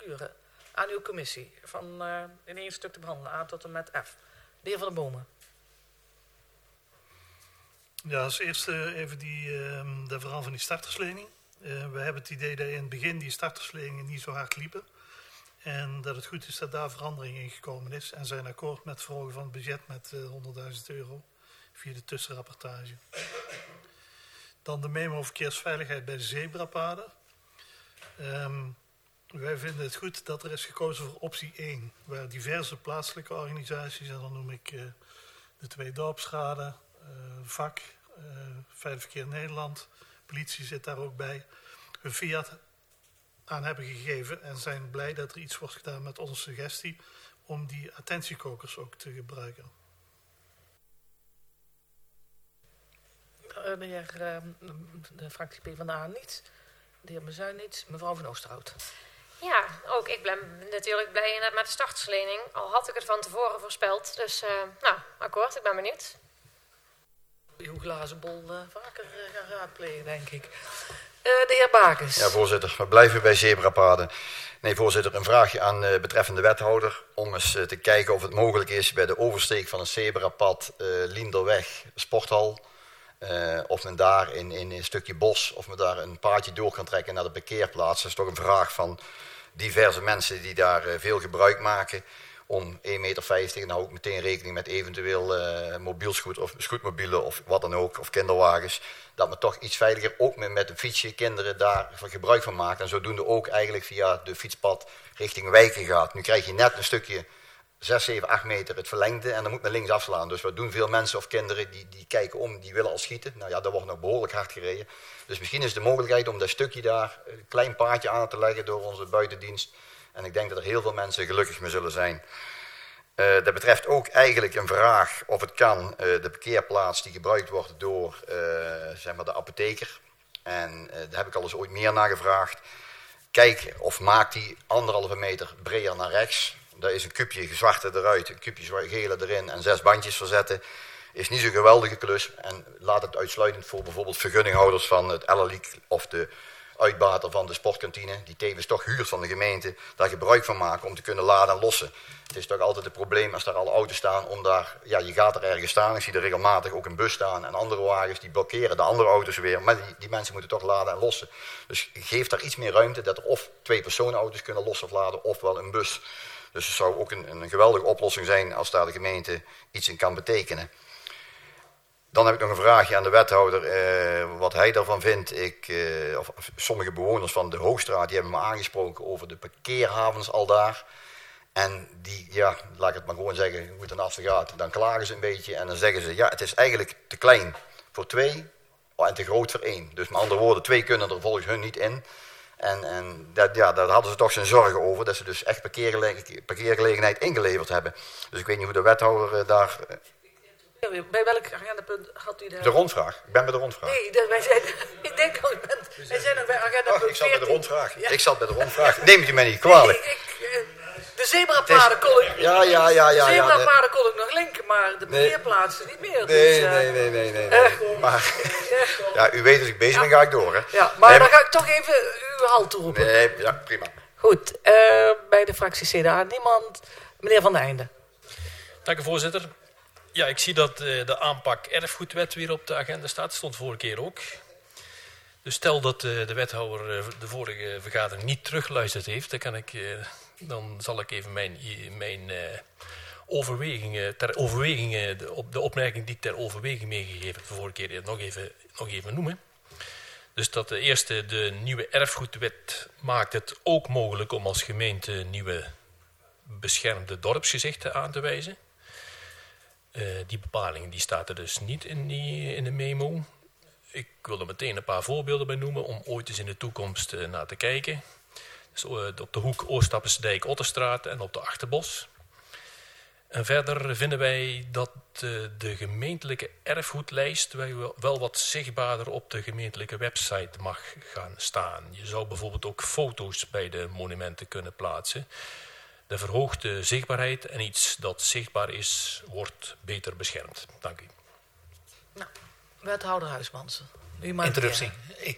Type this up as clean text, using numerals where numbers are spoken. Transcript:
goedkeuren aan uw commissie van in één stuk te behandelen, A tot en met F. De heer Van der Bomen. Ja, als eerste even de verhaal van die starterslening. We hebben het idee dat in het begin die startersleningen niet zo hard liepen. En dat het goed is dat daar verandering in gekomen is. En zijn akkoord met het verhogen van het budget met €100.000 via de tussenrapportage. Dan de memo verkeersveiligheid bij de zebrapaden. Wij vinden het goed dat er is gekozen voor optie 1. Waar diverse plaatselijke organisaties, en dan noem ik de 2 dorpsraden, VAK, Veilig Verkeer Nederland, politie zit daar ook bij, hun fiat aan hebben gegeven en zijn blij dat er iets wordt gedaan met onze suggestie om die attentiekokers ook te gebruiken. De heer de fractie PvdA niet, de heer Bezuin niet, mevrouw Van Oosterhout. Ja, ook ik ben natuurlijk blij inderdaad met de starterslening. Al had ik het van tevoren voorspeld. Dus, akkoord, ik ben benieuwd. Uw glazen bol vaker gaan raadplegen, denk ik. De heer Bakens. Ja, voorzitter, we blijven bij zebrapaden. Nee, voorzitter, een vraagje aan betreffende wethouder. Om eens te kijken of het mogelijk is bij de oversteek van een zebrapad Lienderweg, sporthal. Of men daar in een stukje bos, of men daar een paadje door kan trekken naar de parkeerplaats. Dat is toch een vraag van diverse mensen die daar veel gebruik maken. Om 1,50 meter, en nou ook meteen rekening met eventueel mobielscoot of scootmobielen of wat dan ook, of kinderwagens. Dat men toch iets veiliger, ook met een fietsje, kinderen daar gebruik van maakt. En zodoende ook eigenlijk via de fietspad richting wijken gaat. Nu krijg je net een stukje 6, 7, 8 meter het verlengde en dan moet men links afslaan. Dus wat doen veel mensen of kinderen die kijken om, die willen al schieten. Nou ja, daar wordt nog behoorlijk hard gereden. Dus misschien is de mogelijkheid om dat stukje daar een klein paadje aan te leggen door onze buitendienst. En ik denk dat er heel veel mensen gelukkig mee zullen zijn. Dat betreft ook eigenlijk een vraag of het kan, de parkeerplaats die gebruikt wordt door zeg maar de apotheker. En daar heb ik al eens ooit meer naar gevraagd. Kijk of maakt die 1,5 meter breder naar rechts. Daar is een kubje zwarte eruit, een kubje gele erin en 6 bandjes verzetten. Is niet zo'n geweldige klus. En laat het uitsluitend voor bijvoorbeeld vergunninghouders van het LLIC of de uitbater van de sportkantine, die tevens toch huurt van de gemeente, daar gebruik van maken om te kunnen laden en lossen. Het is toch altijd het probleem als daar alle auto's staan om daar, ja, je gaat er ergens staan. Ik zie er regelmatig ook een bus staan en andere wagens die blokkeren de andere auto's weer. Maar die mensen moeten toch laden en lossen. Dus geef daar iets meer ruimte dat er of 2 personenauto's kunnen lossen of laden, ofwel een bus. Dus het zou ook een geweldige oplossing zijn als daar de gemeente iets in kan betekenen. Dan heb ik nog een vraagje aan de wethouder, wat hij daarvan vindt. Sommige bewoners van de Hoogstraat die hebben me aangesproken over de parkeerhavens al daar. En die, ja, laat ik het maar gewoon zeggen, hoe het dan af gaat, dan klagen ze een beetje. En dan zeggen ze, ja, het is eigenlijk te klein voor 2 en te groot voor 1. Dus met andere woorden, 2 kunnen er volgens hun niet in. En daar hadden ze toch zijn zorgen over, dat ze dus echt parkeergelegenheid ingeleverd hebben. Dus ik weet niet hoe de wethouder daar... Bij welk agendapunt had u daar? De rondvraag. Ik ben bij de rondvraag. Nee, wij zijn... Ik denk al, wij zijn nog bij agendapunt 14. Ik zat bij de rondvraag. Ja. Ik zat bij de rondvraag. Neemt u mij niet kwalijk. De zebrapaden kon ik... Ja. De zebrapaden kon ik nog linken, maar de parkeerplaatsen niet meer. Nee. Maar ja, u weet als ik bezig ben, ga ik door. Hè? Ja, maar dan ga ik toch even uw halt roepen. Nee, ja, prima. Goed, bij de fractie CDA niemand. Meneer Van den Einde. Dank u, voorzitter. Ja, ik zie dat de aanpak erfgoedwet weer op de agenda staat. Stond vorige keer ook. Dus stel dat de wethouder de vorige vergadering niet teruggeluisterd heeft, dan zal ik even mijn overwegingen, de opmerking die ik ter overweging meegegeven heb de vorige keer nog even noemen. Dus dat de eerste, de nieuwe erfgoedwet maakt het ook mogelijk om als gemeente nieuwe beschermde dorpsgezichten aan te wijzen. Die bepaling die staat er dus niet in de memo. Ik wil er meteen een paar voorbeelden bij noemen om ooit eens in de toekomst naar te kijken. Dus op de hoek Oostappersdijk-Otterstraat en op de Achterbos. En verder vinden wij dat de gemeentelijke erfgoedlijst wel wat zichtbaarder op de gemeentelijke website mag gaan staan. Je zou bijvoorbeeld ook foto's bij de monumenten kunnen plaatsen. De verhoogde zichtbaarheid en iets dat zichtbaar is, wordt beter beschermd. Dank u. Nou, wethouder Huismansen. Interruptie.